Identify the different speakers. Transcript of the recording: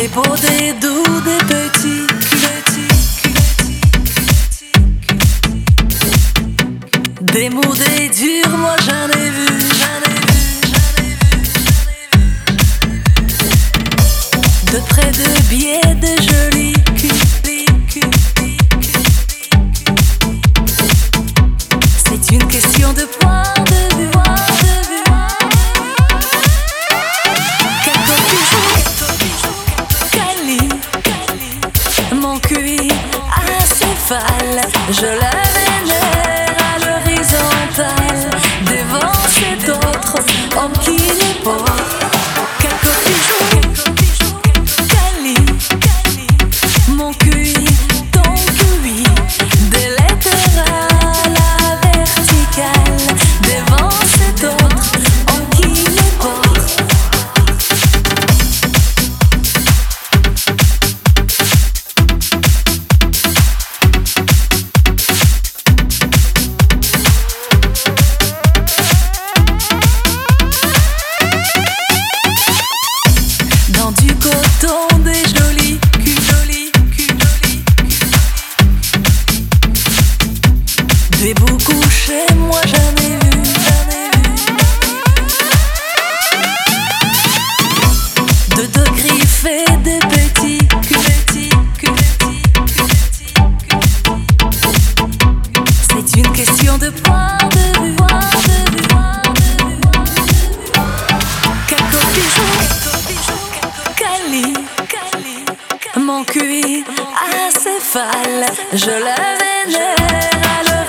Speaker 1: Des beaux, des doux, des petits, des mous, des durs, moi j'en ai vu, de près, de biais, de jolis culs. C'est une question de point de vue. Mon QI acéphale, je la vénère à l'horizontale, devant cet autre homme qui n'est pas. Cali, mon QI, ton QI, des lettres à la verticale, devant cet autre homme qui n'est pas. Des jolis culs, des bouts couchés, moi j'en ai vu. De deux griffés, des petits culs. C'est une question de point de vue. Mon QI acéphale, je la vénère à